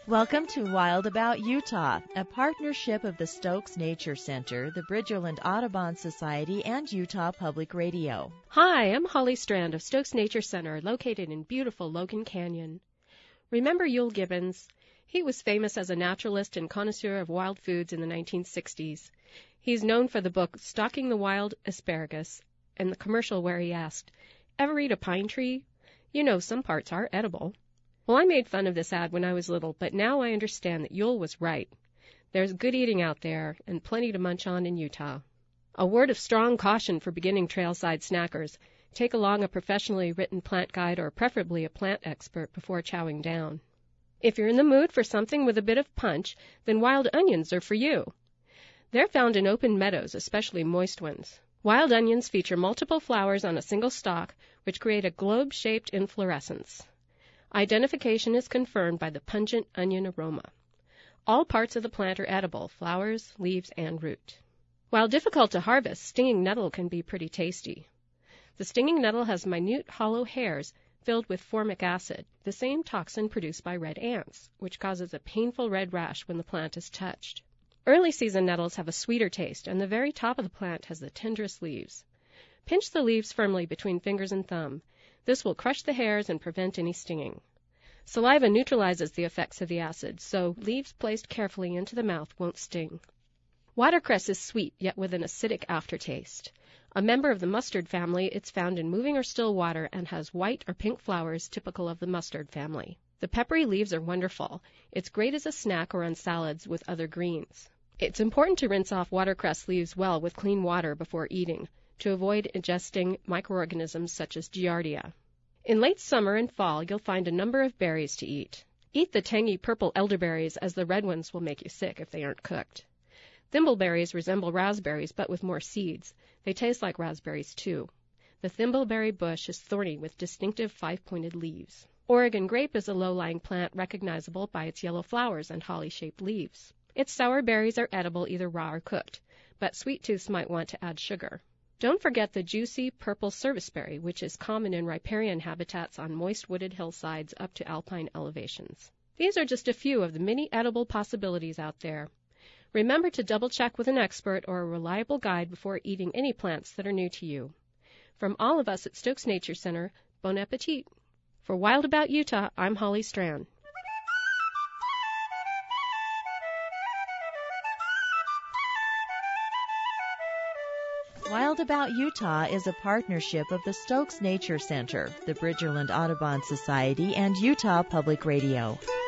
Welcome to Wild About Utah, a partnership of the Stokes Nature Center, the Bridgerland Audubon Society, and Utah Public Radio. Hi, I'm Holly Strand of Stokes Nature Center, located in beautiful Logan Canyon. Remember Yule Gibbons? He was famous as a naturalist and connoisseur of wild foods in the 1960s. He's known for the book Stalking the Wild Asparagus and the commercial where he asked, "Ever eat a pine tree? You know some parts are edible." Well, I made fun of this ad when I was little, but now I understand that Yule was right. There's good eating out there and plenty to munch on in Utah. A word of strong caution for beginning trailside snackers. Take along a professionally written plant guide or preferably a plant expert before chowing down. If you're in the mood for something with a bit of punch, then wild onions are for you. They're found in open meadows, especially moist ones. Wild onions feature multiple flowers on a single stalk, which create a globe-shaped inflorescence. Identification is confirmed by the pungent onion aroma. All parts of the plant are edible, flowers, leaves, and root. While difficult to harvest, stinging nettle can be pretty tasty. The stinging nettle has minute hollow hairs filled with formic acid, the same toxin produced by red ants, which causes a painful red rash when the plant is touched. Early season nettles have a sweeter taste, and the very top of the plant has the tenderest leaves. Pinch the leaves firmly between fingers and thumb. This will crush the hairs and prevent any stinging. Saliva neutralizes the effects of the acid, so leaves placed carefully into the mouth won't sting. Watercress is sweet, yet with an acidic aftertaste. A member of the mustard family, it's found in moving or still water and has white or pink flowers typical of the mustard family. The peppery leaves are wonderful. It's great as a snack or on salads with other greens. It's important to rinse off watercress leaves well with clean water before eating, to avoid ingesting microorganisms such as Giardia. In late summer and fall, you'll find a number of berries to eat. Eat the tangy purple elderberries, as the red ones will make you sick if they aren't cooked. Thimbleberries resemble raspberries, but with more seeds. They taste like raspberries, too. The thimbleberry bush is thorny with distinctive five-pointed leaves. Oregon grape is a low-lying plant recognizable by its yellow flowers and holly-shaped leaves. Its sour berries are edible either raw or cooked, but sweet tooths might want to add sugar. Don't forget the juicy purple serviceberry, which is common in riparian habitats on moist wooded hillsides up to alpine elevations. These are just a few of the many edible possibilities out there. Remember to double-check with an expert or a reliable guide before eating any plants that are new to you. From all of us at Stokes Nature Center, bon appetit. For Wild About Utah, I'm Holly Strand. Wild About Utah is a partnership of the Stokes Nature Center, the Bridgerland Audubon Society, and Utah Public Radio.